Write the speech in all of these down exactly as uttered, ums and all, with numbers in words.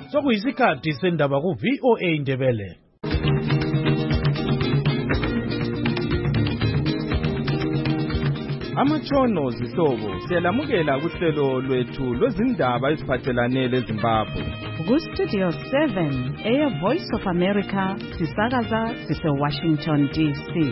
sokuyisikhathi sendaba ku V O A Indebele. Amatshono zihlobo siyalamukela kuhlelo lwethu lwezindaba eziphathelane leZimbabwe. Ku Studio seven, Air Voice of America, sisakaza sise Washington D C.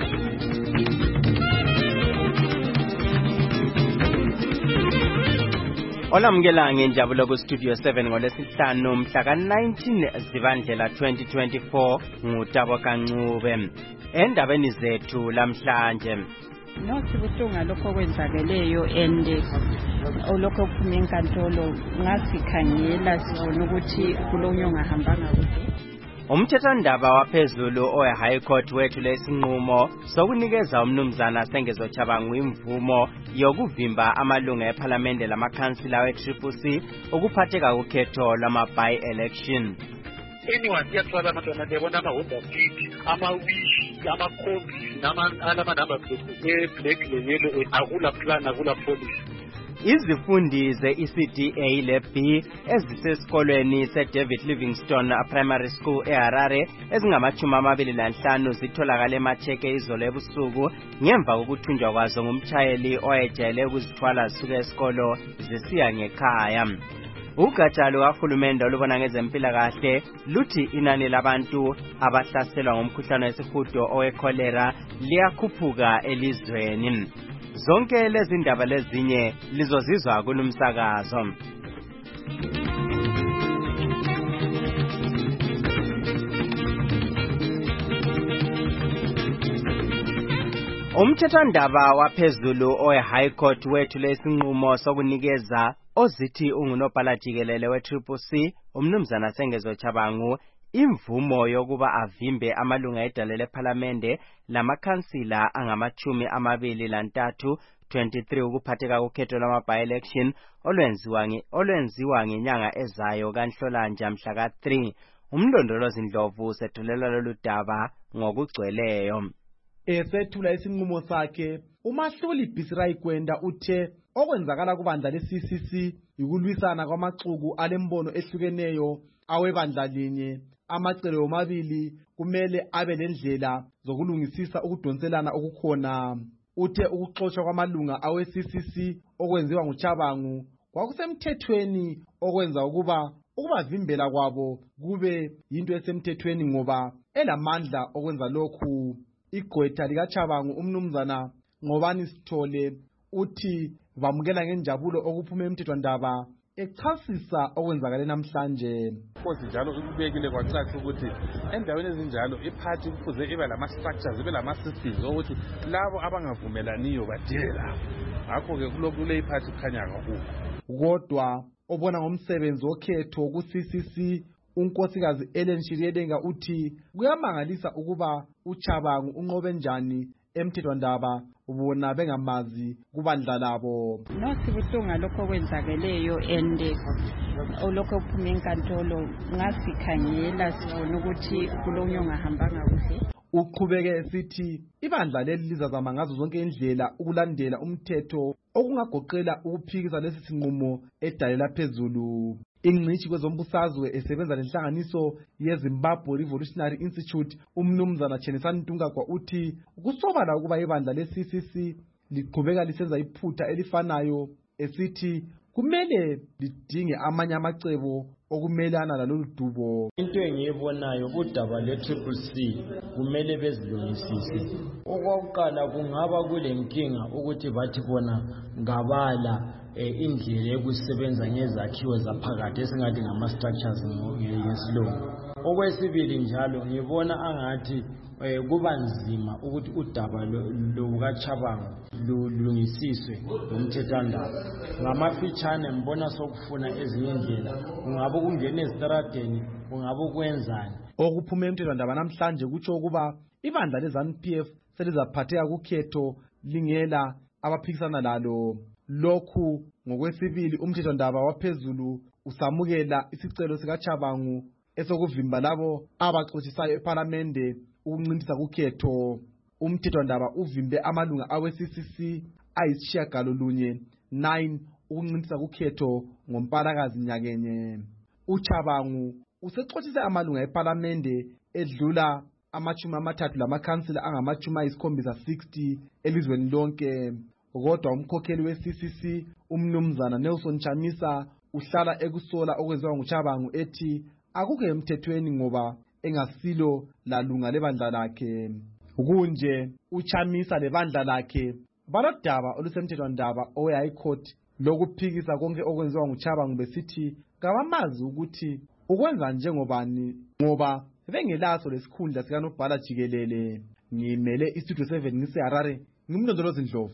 Olamukela ngenjabulo ku Studio seven ngolesihlanu mhla ka nineteen Zibandlela twenty twenty-four ngutabo kancube. Endabeni zethu lamhlanje Nothi buhlungu lokho kwenzakeleyo and olokho kuphuma enkantolo ngasikhangela sibona ukuthi kulonyo ngahambanga kuhle. Umthethandaba waphezulu owe High Court wethu lesinqumo sokunikeza umnumzana Sengezochabangu imvumo yokuvimba amalunga eParliament lamakhansila we-Triple C ukuphatheka ukhetho lama by election. Anyone yathola abantwana lebona ama-Honda Fit, ama-Wish, ama-Kombi, nama-number plate, black le-yellow, akula plan, akula policy. Izifundi ze-E C D A le-B ezisesikolweni se-David Livingstone Primary School eHarare ezingamachumi amabili lanhlanu zitholakale emacheke izolo ebusuku ngemva kokuthunjwa kwazo ngumtshayeli oyejayele ukuzithwala zisuka esikolo zisiya ngekhaya. Ugatsha lukahulumende olubona ngezempilakahle luthi inani labantu abahlaselwa ngumkhuhlane wesihudo owe-cholera liyakhuphuka elizweni. Zonke lezi ndaba lezinye lizozizwa kulumsakazo. Umthethandaba waphezulu owe High Court wethu lesinqumo sokunikeza ozithi ungunobhala jikelele we-Triple C umnumzana Sengezochabangu imvumo yokuba avimbe amalunga edale leParliament lamakhansila angamachumi amabili lantathu twenty-three ukuphatheka ukhetho lwama by election olwenziwa nge olwenziwa ngenyanga ezayo kaNhlolanja mhla ka three. Umlondolozi Ndlovu sethulela lolu daba ngokugcweleyo. Esethula isinqumo sakhe uMahluli Bisirayikwenda uthe okwenzakala kubandla le-C C C yikulwisana kwamaxuku alembono ehlukeneyo awebandla linye. Amacele omabili kumele abe lendlela zokulungisisa ukudonselana okukhona. Uthe ukuxoshwa kwamalunga awe-C C C okwenziwa nguChabangu kwakusemthethweni okwenza ukuba ukubavimbela kwabo kube yinto esemthethweni ngoba elamandla okwenza lokhu. Igqwetha likaChabangu umnumzana Ngobani Sithole uthi bamukela ngenjabulo okuphuma emthethwandaba echasisa okwenzakale namhlanje. Futhi njalo ukubekile kwacaca ukuthi endaweni ezinjalo iphathi kufuze ibe lama structures ibe lama systems ukuthi labo abangavumelaniyo badile lapho. Ngakho ke kulokule iphathi kukhanya kakhulu. Kodwa obona ngomsebenzi okhetho ku-C C C unkosikazi Ellen Shiriyedenga uthi kuyamangalisa ukuba uChabangu unqobe njani emthethwandaba ubona bengamazi kubandla labo. Nothi buhlungu lokho kwenzakeleyo and olokho kuphuma enkantolo ngasikhangela sibona ukuthi kulonyo ngahambanga kuhle. Uqhubeke esithi ibandla leli lizazama ngazo zonke indlela ukulandela umthetho okungagoqela ukuphikisa lesi sinqumo edalela phezulu. Ingcitshi kwezombusazwe esebenza lenhlanganiso yeZimbabwe Revolutionary Institute umnumzana Chenisani Ntungagwa uthi kusobala ukuba ibandla le-C C C liqhubeka lisenza iphutha elifanayo esithi kumele lidinge amanye amacebo okumelana lalolu dubo. Into engiyibonayo udaba le-Triple C kumele bezilungisise. Okokuqala kungaba kule nkinga ukuthi bathi bona ngabala indlela yokusebenza ngezakhiwo zaphakathi esingathi ngama-structures ngesilungu. Okwesibili njalo ngibona angathi kuba nzima ukuthi udaba lukaChabangu lulungisiswe ngomthethandaba. Ngamafitshane ngibona sokufuna ezinye indlela kungabe kungena ezitaradeni kungabe kwenzani. Okuphuma emthethwandaba namhlanje kutsho ukuba ibandla le-ZANU P F selizaphatheka kukhetho lingela abaphikisana lalo. Lokhu ngokwesibili umthethwandaba waphezulu usamukela isicelo sikaChabangu esokuvimba labo abaxotshisayo eParliament ukuncintisa kukhetho. Umthethwandaba uvimbe amalunga awe-C C C ayisishiyagalolunye nine ukuncintisa kukhetho ngoMpalakazi nyakenye. uChabangu usexoxise amalunga eParliamente edlula amachumi amathathu lamakhansila angamachumi ayisikhombisa sixty elizweni lonke. Kodwa umkhokheli we-C C C umnumzana Nelson Chamisa uhlala ekusola okwenziwa nguChabangu ethi akukho emthethweni ngoba engasilo lalunga lebandla lakhe. Kunje uChamisa lebandla lakhe balodaba olusemthethwandaba owe-High Court lokuphikisa konke okwenziwa nguChabangu besithi kabamazi ukuthi ukwenza njengobani ngoba bengelaso lesikhundla sikanobhala jikelele. Ngimele istudio seven ngiseHarare, ngimlondolozi Ndlovu.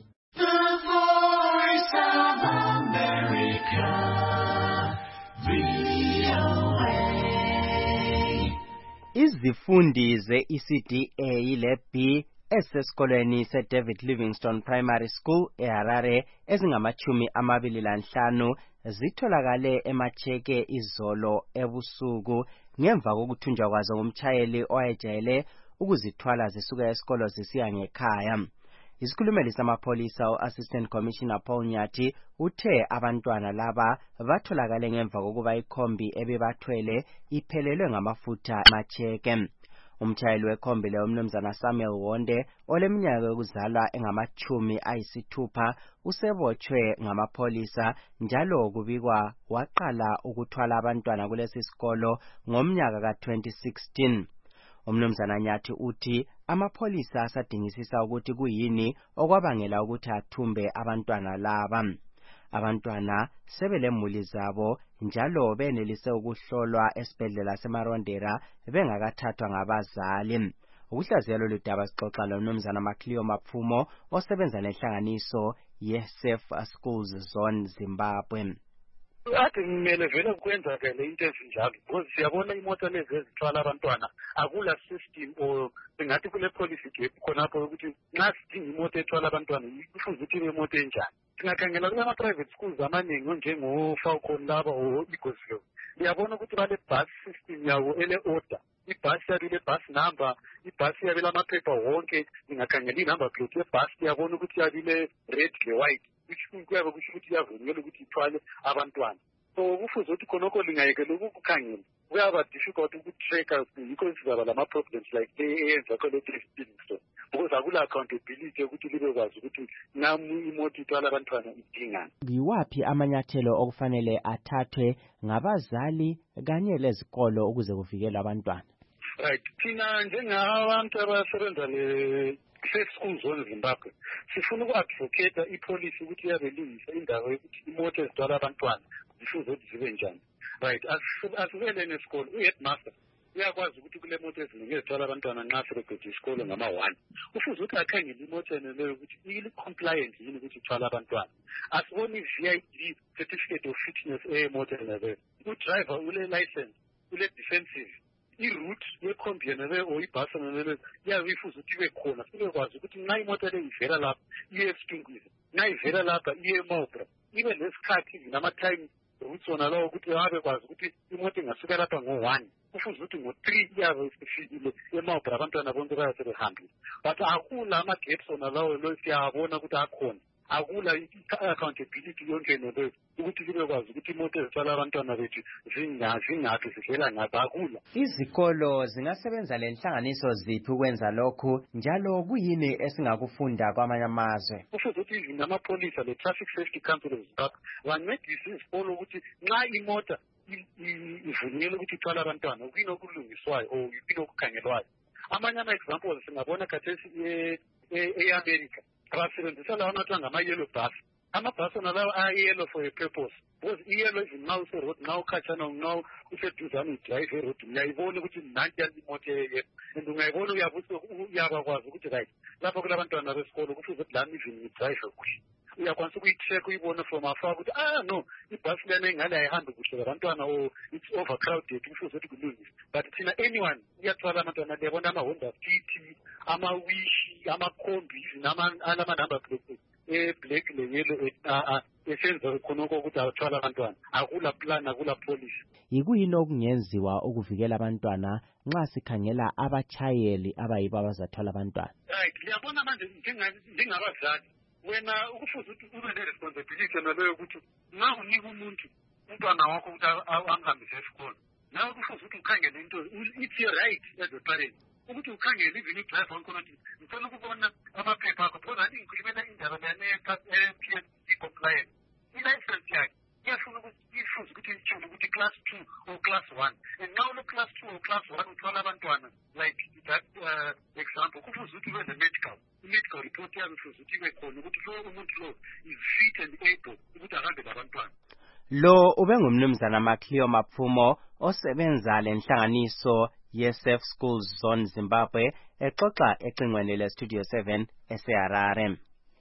Izifundi ze-E C D A le B esesikolweni se-David Livingstone Primary School eHarare ezingamachumi amabili lanhlanu zitholakale emacheke izolo ebusuku ngemva kokuthunjwa kwazo ngumtshayeli owayejayele ukuzithwala zisuka esikolo zisiya ngekhaya. Isikhulumeli samapholisa u-Assistant Commissioner Paul Nyathi uthe abantwana laba batholakale ngemva kokuba ikhombi ebebathwele iphelelwe ngamafutha amacheke. Umtshayeli wekhombi le umnumzana Samuel Wonde oleminyaka yokuzalwa engamachumi ayisithupha usebotshwe ngamapholisa njalo kubikwa waqala ukuthwala abantwana kulesi sikolo ngomnyaka ka twenty sixteen. Umnumzana Nyathi uthi amapholisa asadingisisa ukuthi kuyini okwabangela ukuthi athumbe abantwana laba. Abantwana sebelemuli zabo njalo benelise ukuhlolwa esibhedlela seMarondera bengakathathwa ngabazali. Ukuhlaziya lolu daba sixoxa lomnumzana Macleo Mapfumo osebenza lenhlanganiso ye-Safe Schools Zone Zimbabwe. Ade ngimele vele kwenzakele into ezinjalo because siyabona imoto lezi ezithwala abantwana akula system or singathi kule policy gap khonapho ukuthi nxa sidinga imoto ethwala abantwana kufuze ukuthi imoto enjani. Singakhangela kulama private schools amaningi onjengo Falcon laba o Eagles. Ngiyabona ukuthi bale bus system yawo ele order. Ibus yabile bus number, ibus yabile amaphepha wonke, ngingakhangela inumber plate yebus yabona ukuthi yabile red le white. Kuyabe kusho ukuthi yavunyelwa ukuthi ithwale abantwana. So kufuze ukuthi khonokho lingayekela ukukhangela kuyaba difficult ukutracker yikho sizaba lama problems like eyenza khona testing because akula accountability ukuthi libe kwazi ukuthi nami imoto ithwala abantwana idingani. Ngiwaphi amanyathelo okufanele athathwe ngabazali kanye lezikolo ukuze kuvikelwe abantwana? Right, thina njengabantu abasebenza le Safe Schools Zone Zimbabwe sifuna uku-advocate ipolicy ukuthi yabelungisa indawo yokuthi imoto ezithwala abantwana zifuze ukuthi zibe njani. Right, asivele nesikolo u-headmaster uyakwazi ukuthi kule moto eziningi ezithwala abantwana nxa sebeqede isikolo ngama-one ufuze ukuthi akhangele imoto eneleyo ukuthi ili-compliant yini ukuthi ithwala abantwana. Asiboni i-V I D certificate of fitness eyemoto eneleyo. U-driver ule-license, ule-defensive. I-route yekhombi yeneleyo or ibhasi eneleyo yabe ifuze ukuthi ibe khona sibekwazi ukuthi nxa imoto le ivela lapha iye eStungwiza, nxa ivela lapha iye eMaubra, ibe lesikhathi nama-time routes wona lawo ukuthi abekwazi ukuthi imoto ingasuka lapha ngo-one kufuze ukuthi ngo-three iyabe isifikile eMaubra abantwana bonke bayasebehambile. But akula ama-gaps wona lawo lo siyabona ukuthi akhona. Akula i-accountability yonke neleyo ukuthi libekwazi ukuthi imoto ezithwala abantwana bethu zingaphi zivela ngaphi akula. Izikolo zingasebenza lenhlanganiso ziphi ukwenza lokhu njalo kuyini esingakufunda kwamanye amazwe? Kufuze ukuthi namapholisa le-Traffic Safety Council of Zimbabwe bancedise izikolo ukuthi nxa imota ivunyelwe ukuthi ithwala abantwana kuyini okulungiswayo or kuyini okukhangelwayo. Amanye ama-examples singabona khathesi e-America basebenzisa lawa amathwa ngama-yellow bus. Amabhasi wona lawo a-yellow for a purpose because i-yellow is nxa useroad nxa ukhatshana nxa useduzane udrayive erod uyayibona ukuthi nanti yali imoto eyeyelo and ungayibona uyabakwazi ukuthi right lapho kulabantwana besikolo kufuze ukuthi lami even ngidrayive kuhle. Uyakwanisa ukuyi-check uyibone from afar ukuthi ah no ibhasi lena engale ayihambi kuhle labantwana or it's overcrowded kufuze ukuthi kulungise. But thina anyone uyathwala abantwana liyabona ama-Honda City, ama-Wish, ama-Kombi alama-number plate e-black le-yellow esenza khonokho ukuthi athwala abantwana akula plan akula policy. Yikuyini okungenziwa ukuvikela abantwana nxa sikhangela abatshayeli abayibo abazathwala abantwana? Right, liyabona manje njengabazali wena ukufuze ukuthi ube ne-responsibility naleyo ukuthi nxa unika umuntu umntwana wakho ukuthi angihambise esikolo. Nawe kufuze ukuthi ukhangele into, it's your right as a parent. Ukuthi ukhangele even i-drive wakhona ukuthi ngifuna ukubona amaphepha akho, because I think ngikhulumela indaba ne-P S C compliance. I-license yakhe iyafuna ukuthi ifuze ukuthi itshele ukuthi class two or class one. And now lo class two or class one uthola abantwana like that uh, example kufuze ukuthi kwenze medical. I-medical report yayo kufuze ukuthi ibe khona ukuthi lo umuntu lo is fit and able ukuthi ahambe labantwana. Lo ubengumnumzana Macleo Mapfumo osebenza lenhlanganiso ye-Safe Schools Zone Zimbabwe exoxa ecingweni le Studio seven eseHarare.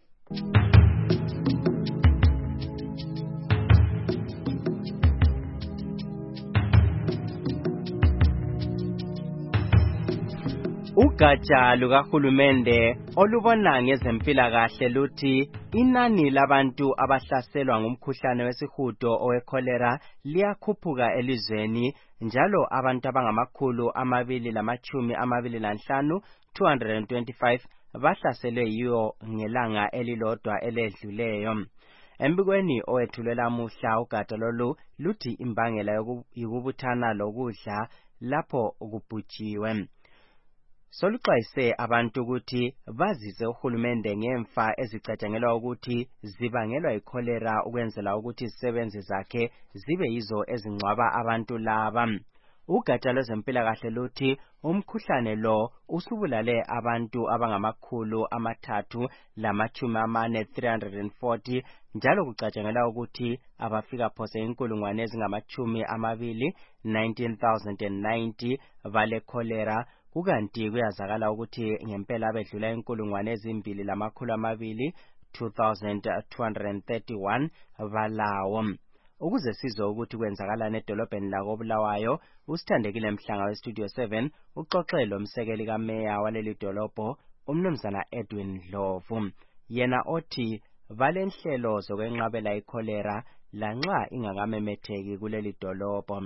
Ugatsha lukahulumende olubona ngezempilakahle luthi inani labantu abahlaselwa ngumkhuhlane wesihudo owekholera liyakhuphuka elizweni njalo abantu abangamakhulu amabili lamachumi amabili lanhlanu two hundred twenty-five bahlaselwe yiyo ngelanga elilodwa eledluleyo. Embikweni owethulela muhla ugatsha lolu luthi imbangela yokubuthana lokudla lapho kubhujiwe. Soluxwayise abantu ukuthi bazise uhulumende ngemfa ezicatshangelwa ukuthi zibangelwa yikholera ukwenzela ukuthi izisebenzi zakhe zibe yizo ezingcwaba abantu laba. Ugatsha lwezempilakahle luthi umkhuhlane lo usubulale abantu abangamakhulu amathathu lamachumi amane three hundred forty njalo kucatshangelwa ukuthi abafika phose inkulungwane ezingamachumi amabili nineteen thousand ninety bale kholera. Kukanti kuyazakala ukuthi ngempela abedlula inkulungwane ezimbili lamakhulu amabili two thousand two hundred thirty-one balawo. Ukuze sizwe ukuthi kwenzakala nedolobheni lako Bulawayo, usithandekile Mhlanga weStudio seven uxoxe lomsekeli kameya waleli dolobho umnumzana Edwin Dlovu. Yena othi balenhlelo zokwenqabela ikholera lanxa ingakamemetheki kuleli dolobho.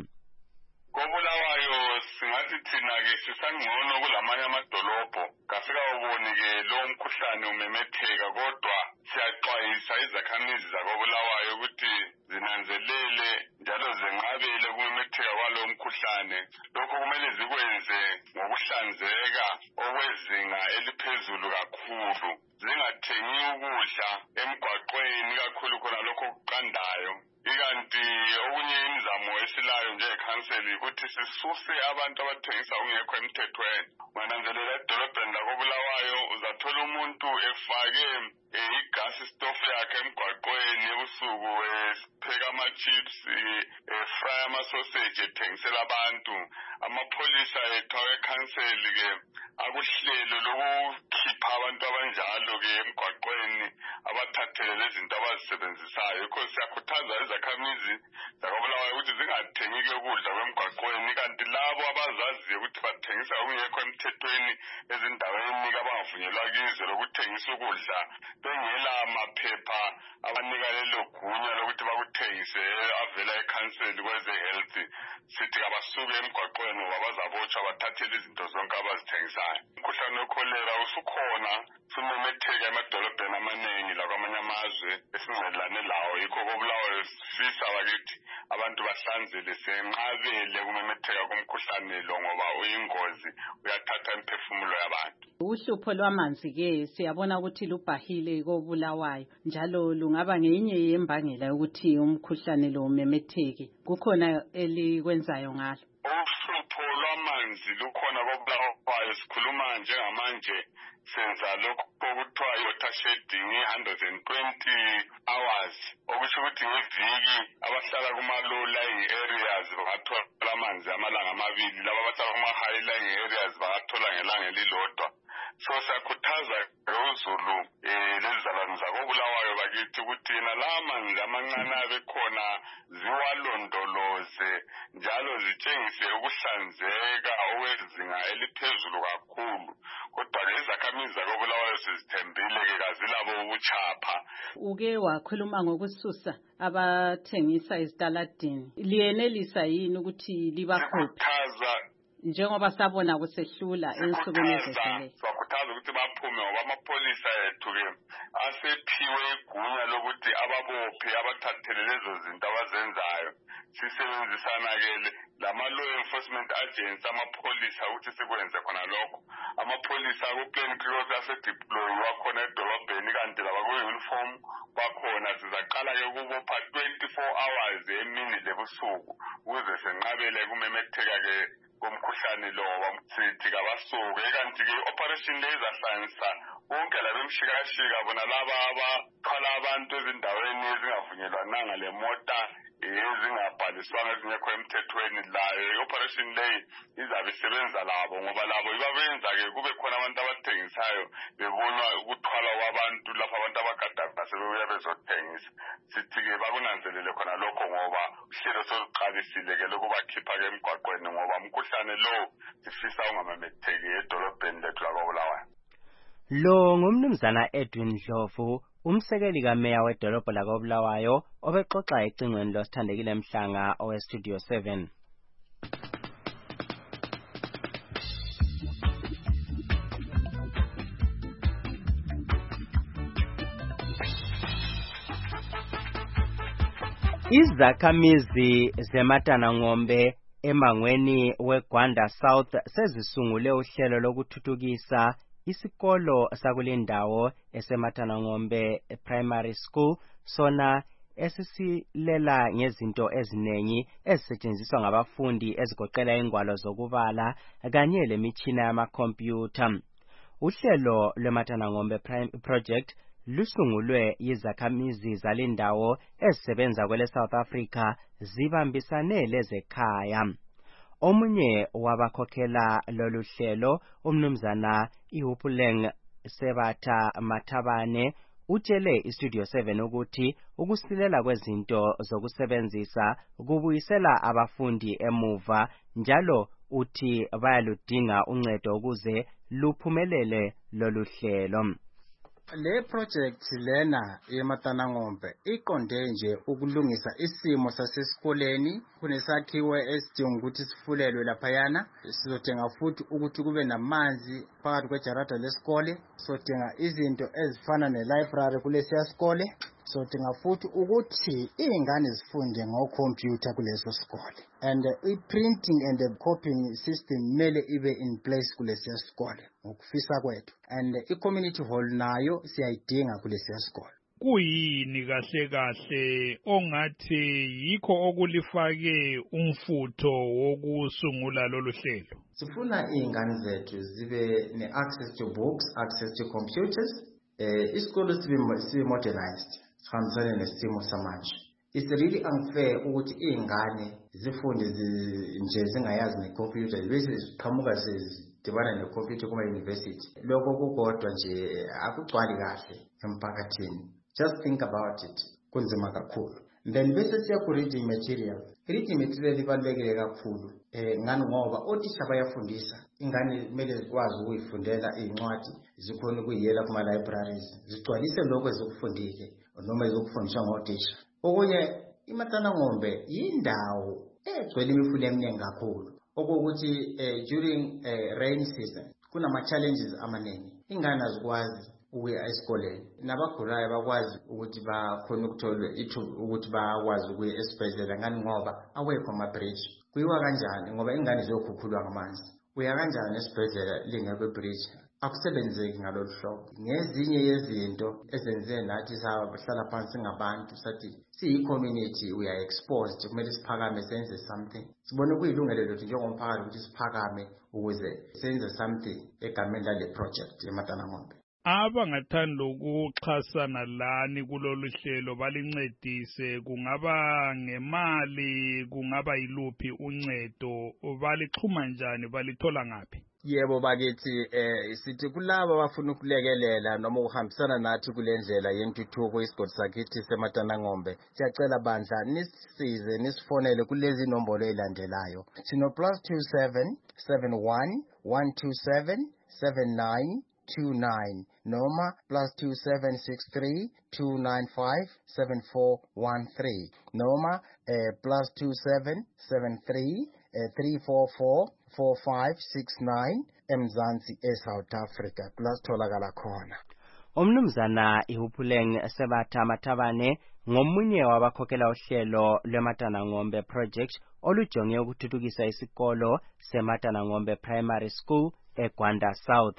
Singathi thina ke sisangcono kulamanye amadolobho kafika uboni ke lo mkhuhlane umemetheka kodwa siyaxwayisa izakhamizi zakoBulawayo ukuthi zinanzelele njalo zenqabele ukumemetheka kwalo mkhuhlane. Lokho kumele zikwenze ngokuhlanzeka okwezinga eliphezulu kakhulu, zingathengi ukudla emgwaqweni kakhulu khona lokho kuqandayo. Ikanti okunye imizamo esilayo njengekhanseli ukuthi sisuse abantu abathengisa ungekho emthethweni. Ungananzelela edolobheni lakoBulawayo uzathola umuntu efake igas stove yakhe emgwaqweni ebusuku epheka ama-chips, efry ama-sausage ethengisela abantu. Amapholisa ethu awekhanseli ke akuhlelo lokukhipha abantu abanjalo ke emgwaqweni abathathele lezinto abazisebenzisayo. Yikho siyakhuthaza izakhamizi zakoBulawayo ukuthi zingathengi ke ukudla kwemgwaqweni, kanti labo abazaziyo ukuthi bathengisa okungekho emthethweni ezindaweni abangavunyelwa kizo lokuthengisa ukudla bengela maphepha abanika lelo gunya lokuthi bakuthengise avela ekhanseli kweze health, sithi abasuke emgwaqweni ngoba bazabotshwa bathathele izinto zonke abazithengisayo. Umkhuhlane wekholera usukhona sumemetheka emadolobheni amaningi lakwamanye amazwe esincelane lawo. Yikho koBulawayo sifisa bakithi abantu bahlanzele senqabele kumemetheka komkhuhlane lo ngoba uyingozi, uyathatha imphefumulo yabantu. Uhlupho lwamanzi ke siyabona ukuthi lubhahile koBulawayo njalo lungaba ngenye yembangela ukuthi umkhuhlane lo umemetheke. Kukhona elikwenzayo ngalo? Uhlupho lwamanzi lukhona koBulawayo. Sikhuluma njengamanje senza lokho okuthiwa i-water shedding one hundred twenty hours, okusho ukuthi ngeviki abahlala kuma-low lying areas bangathola amanzi amalanga amabili, laba abahlala kuma-high lying areas bangathola ngelanga elilodwa. So siyakhuthaza uzulu lezizalwane zakoBulawayo bakithi ukuthi nala manzi amancane abekhona ziwalondoloze njalo zitshengise ukuhlanzeka okwezinga eliphezulu kakhulu. Kodwa ke izakhamizi zakoBulawayo sizithembile ke kazilabo ubuchapha. Uke wakhuluma ngokususa abathengisa ezitaladini. Liyenelisa yini ukuthi libakhuphe? Sikhuthaza njengoba sabona kusehlula ensukwini ezedlule. sibakhuthaza ukuthi baphume ngoba amapholisa ethu-ke asephiwe igunya lokuthi ababophe abathathele lezo zinto abazenzayo. Sisebenzisana-ke lama-law enforcement agents amapholisa ukuthi sikwenze khona lokho. Amapholisa ku-Plain Creek asedeployiwa khona edolobheni kanti laba ku-uniform bakhona. Sizaqala-ke ukubopha twenty-four hours emini lebusuku ukuze senqabele kumemetheka-ke komkhuhlane lo sithi kabasuke. Kanti-ke operation le izahlanganisa bonke laba emshikashika bona laba abathwala abantu ezindaweni ezingavunyelwananga le mota ezingabhaliswanga ezingekho emthethweni. Layo i-operation le izabe isebenza labo ngoba labo ibabenza-ke kube khona abantu abathengisayo bebona ukuthwala kwabantu lapho abantu abagadaga sebebuya bezothengisa. Sithi-ke bakunanzelele khona lokho ngoba uhlelo soluqalisile-ke lokubakhipha-ke emgwaqweni ngoba umkhuhlane lo sifisa ungamemetheki edolobheni lethu lakwaBulawayo. Lo ngumnumzana Edwin Ndlovu, umsekeli kameya wedolobho lakwaBulawayo obexoxa ecingweni losithandekile Mhlanga oweStudio seven. Izakhamizi zeMatanangombe emangweni weGwanda South sezisungule uhlelo lokuthuthukisa isikolo sakulendawo eseMatanangombe Primary School, sona esisilela ngezinto ezinengi ezisetshenziswa ngabafundi ezigoqela ingwalo zokubala kanye lemitshina yamakhompyutha. Uhlelo lweMatanangombe Project lusungulwe yizakhamizi zalendawo ezisebenza kwele South Africa zibambisane lezekhaya. Omunye wabakhokhela lolu hlelo, umnumzana Ihupuleng Sebatha Mathabane, utshele iStudio seven ukuthi ukusilela kwezinto zokusebenzisa kubuyisela abafundi emuva, njalo uthi bayaludinga uncedo ukuze luphumelele lolu hlelo. Le project lena yeMatanangombe iqonde nje ukulungisa isimo sasesikoleni. Kunesakhiwo esidinga ukuthi sifulelwe laphayana. Sizodinga futhi ukuthi kube namanzi phakathi kwejarada lesikole. Sizodinga izinto ezifana ne-library kulesiya sikole. Sizodinga futhi ukuthi izingane zifunde ngokhompyutha kuleso sikole. And uh, i-printing and the copying system mele ibe in place kulesiya sikole ngokufisa kwethu. And uh, i-community hall nayo siyayidinga kulesiya sikole. Kuyini kahle kahle ongathi yikho okulifake umfutho wokusungula lolu hlelo? Sifuna izingane zethu zibe ne-access to books, access to computers. Eh, isikolo sibe sibe modernized, sihambisane nesimo samanje. It's really unfair ukuthi izingane zifunde nje zingayazi necomputer bese ziqhamuka sezidibana necomputer kuma university. Lokho kukodwa nje akugcwali kahle emphakathini. Just think about it. Kunzima kakhulu. Then bese siya ku reading material. Reading material ibalulekile kakhulu. Eh ngani ngoba othisha bayafundisa. Ingane kumele zikwazi ukuyifundela incwadi, zikhona ukuyela kuma libraries. Zigcwalise lokho ezokufundile noma ezokufundiswa ngothisha. Okunye iMatanangombe yindawo egcwele imifula eminingi kakhulu. Okokuthi eh, during eh, rain season kunama challenges amaningi. Ingane azikwazi ukuya esikoleni. Nabagulayo bakwazi ukuthi bakhona ukuthola ithuba ukuthi bakwazi ukuya esibhedlela ngani ngoba awekho ama-bridge. Kuyiwa kanjani ngoba ingane ziyokhukhulwa ngamanzi. Uya kanjani esibhedlela lingekho bridge? Akusebenzeki ngalolu hlobo. Ngezinye yezinto ezenze nathi sahlala phansi ngabantu sathi siyi-community we are exposed, kumele siphakame senze something. Sibone kuyilungelo lethu njengomphakathi ukuthi siphakame ukuze senze something egameni lale project yeMatanangombe. Abangathanda ukuxhasana lani kulolu hlelo balincedise, kungaba ngemali, kungaba yiluphi uncedo, balixhuma njani, balithola ngaphi? Yebo bakithi eh sithi kulabo abafuna ukulekelela noma ukuhambisana nathi kulendlela yentuthuko isigodi sakithi seMatanangombe. Siyacela bandla nisisize nisifonele kulezi inombolo ezilandelayo. Sino plus two seven seven one one two seven seven nine two nine noma plus two seven six three two nine five seven four one three noma eh, plus two seven seven three three four four four five six nine eMzansi eSouth Africa kulasitholakala khona. Umnumzana Ihupuleng Sebatha Mathabane ngomunye wabakhokhela uhlelo lweMatana Ngombe project olujonge ukuthuthukisa isikolo seMatana Ngombe Primary School eGwanda South.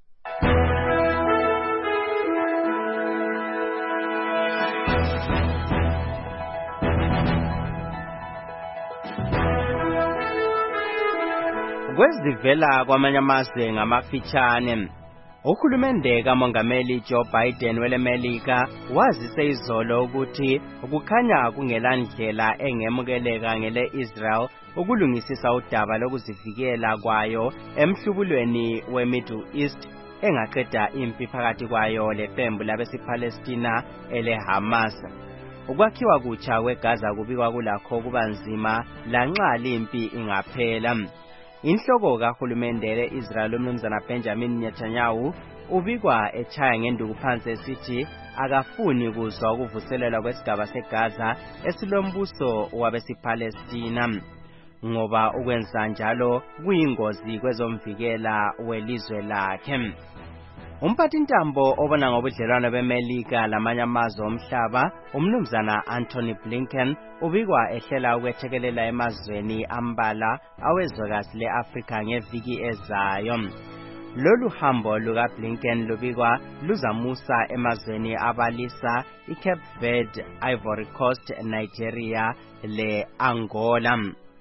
Kwezivela kwamanye amazwe ngamafitshane, uhulumende kaMongameli Joe Biden welemelika wazise izolo ukuthi kukhanya kungelandlela engemukeleka ngele Israel ukulungisisa udaba lokuzivikela kwayo emhlubulweni weMiddle East engaqeda impi phakathi kwayo leqembu labesipalestina eleHamas. Ukwakhiwa kutsha kweGaza kubikwa kulakho kubanzima lanxa limpi ingaphela. Inhloko kahulumende le-Israel umnumzana Benjamin Netanyahu ubikwa echaya ngenduku phansi esithi akafuni kuzwa ukuvuselelwa kwesigaba seGaza esilombuso wabesipalestina ngoba ukwenza njalo kuyingozi kwezomvikela welizwe lakhe. Umphathintambo obona ngobudlelwano beMelika lamanye amazwe omhlaba umnumzana Anthony Blinken ubikwa ehlela ukwethekelela emazweni ambala awezwekazi le-Afrika ngeviki ezayo. Lolu hambo luka Blinken lubikwa luzamusa emazweni abalisa iCape Verde, Ivory Coast, Nigeria le Angola.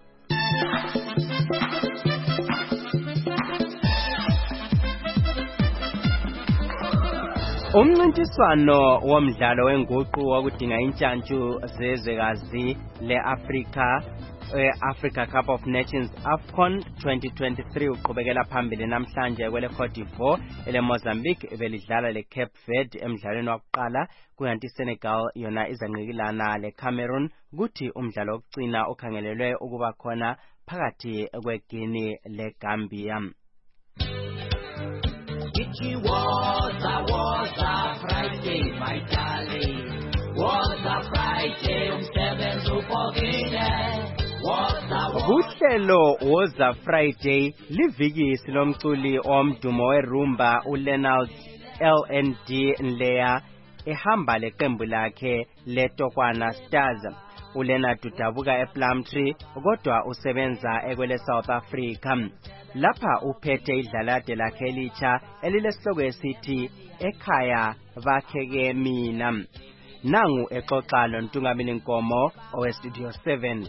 Umncintiswano womdlalo wenguqu wokudinga intshantshu zezwekazi le-Afrika e-Africa Cup of Nations AFCON twenty twenty-three uqhubekela phambili namhlanje kwele Cote d'Ivoire ele Mozambique belidlala le Cape Verde emdlalweni wokuqala, kuyanti Senegal yona izanqikilana le Cameroon kuthi umdlalo wokugcina okhangelelwe ukuba khona phakathi kweGuinea le Gambia. It was a, was a Friday, my darling. Was a Friday, umsebenzi uphokile. Uhlelo Woza Friday livikisi lomculi omdumo werumba uLeonard L N D Nleya ehamba leqembu lakhe leTokwana Stars. uLeonard udabuka ePlumtree kodwa usebenza ekwele South Africa. Lapha uphethe idlalade lakhe elitsha elilesihloko esithi ekhaya bakheke mina. Nangu exoxa loNtungamili Nkomo owe Studio seven.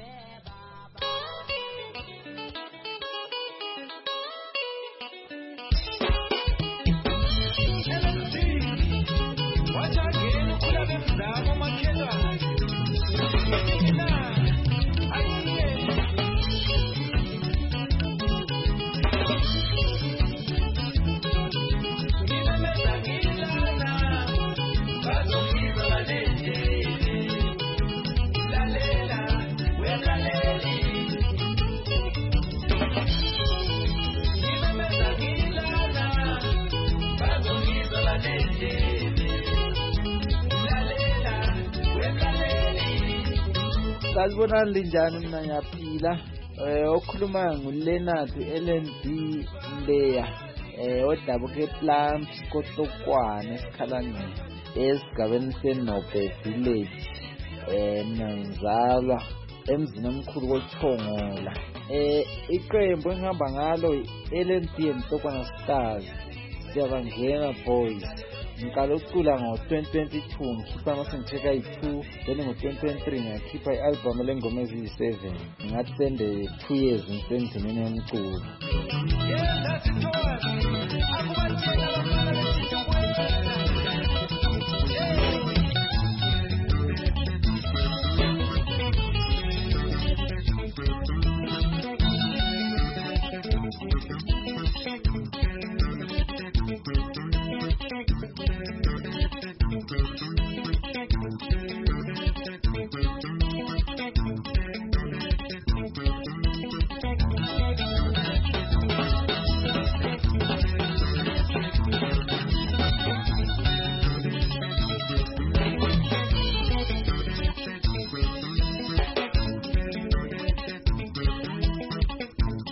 Salibona linjani mina ngiyaphila. Eh okhuluma nguLeonard L N D Nleya eh odabuka ePlum Skotokwane esikhalangeni esigabeni seNobe Village. Eh ngizalwa emzini omkhulu koThongola. Eh iqembu engihamba ngalo L N D Mtokwana Stars. Siyabangena boys. Ngicala ukucula ngo twenty twenty-two ngikhipha amasengicheka ayi-two, then ngo twenty twenty-three ngiyakhipha i-album lengoma eziyi-seven. Ngathi sende two years ngisendimeni yomculo.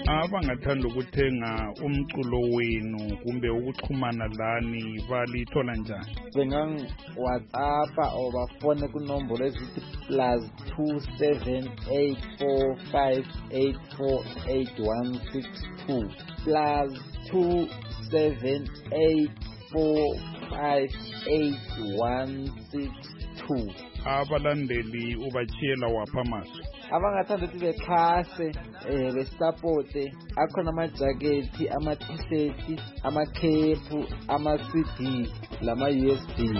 abangathanda ukuthenga umculo wenu kumbe ukuxhumana lani balithola njani? Bengang WhatsApp or bafone kunombolo ezithi plus two seven eight four five eight four eight one six two plus two seven eight four five eight one six two. Abalandeli ubachiyela wapha mazwi? Abangathanda ukuthi bekhase eh besupport akhona amajaketi, ama-t-shirt, amakhephu, ama-C D lama-U S B.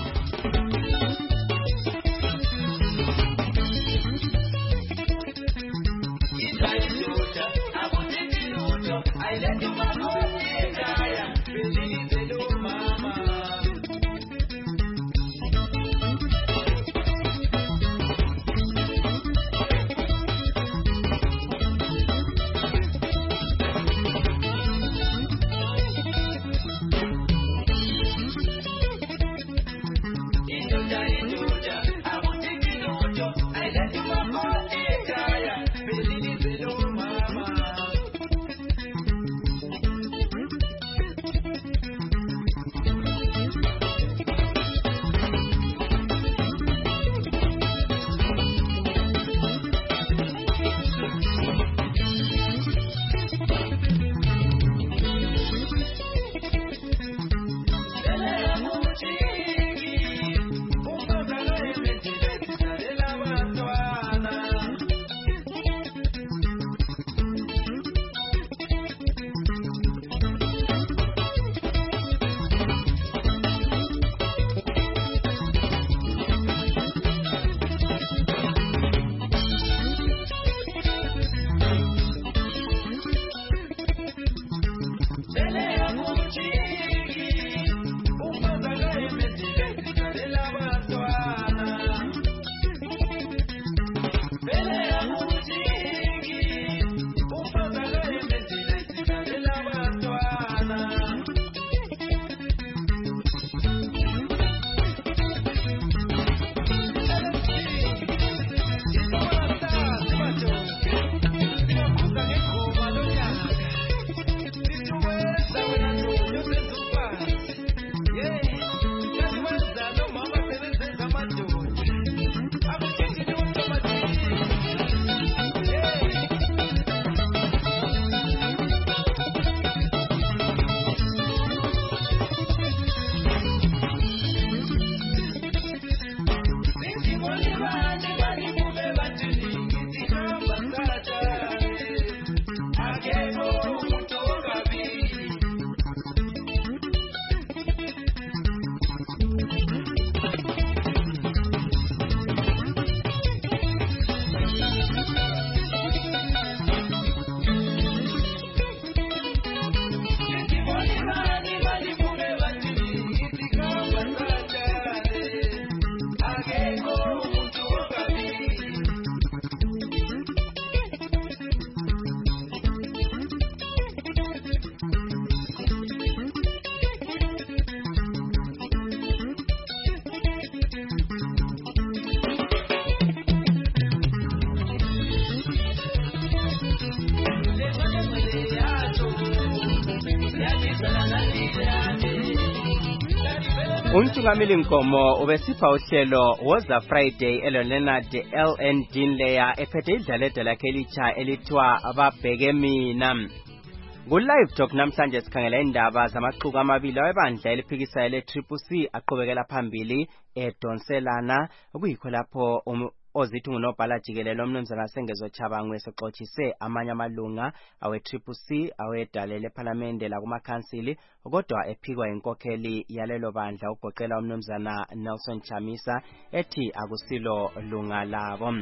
Umthungameli Nkomo ubesipha uhlelo Woza Friday eLeonard L N Dinleya ephethe idlaledo lakhe elitsha elithiwa ababheke mina. Ku-live talk namhlanje sikhangela indaba zamaqhuku amabili awebandla eliphikisayo le-Triple C aqhubekela phambili edonselana kuyikho lapho um, ozithi ngunobhala jikelele umnumzana Sengezo Tshabangu esexoxise amanye amalunga awe-Triple C awedalele ephalamende lakumakhansili kodwa ephikwa inkokheli yalelo bandla ugoqela umnumzana Nelson Chamisa ethi akusilo lunga labo.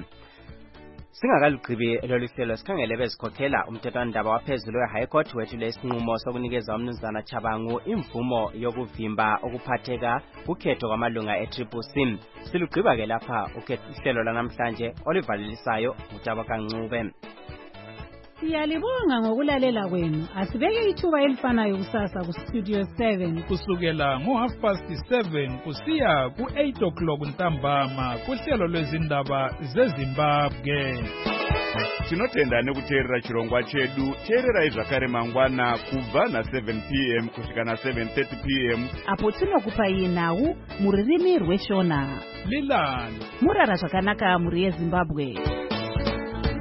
Singakalugqibi lolu hlelo sikhangele bezikhokhela umthethwandaba waphezulu we-High Court wethule isinqumo sokunikeza umnumzana Tshabangu imvumo yokuvimba ukuphatheka ukhetho kwamalunga e-Triple C. Silugqiba ke lapha uhlelo lanamhlanje olivalelisayo uTabaka Ncube. Siyalibonga ngokulalela kwenu. Asibeke ithuba elifanayo kusasa ku Studio seven kusukela ngo half past seven kusiya ku eight o'clock ntambama kuhlelo lwezindaba zeZimbabwe. tinotenda nekuteerera chirongwa chedu. Teererai zvakare mangwana kubva na seven p m kusvika na seven thirty p m apo tinokupai nhau mururimi rweshona. Lilani murara zvakanaka muri yeZimbabwe.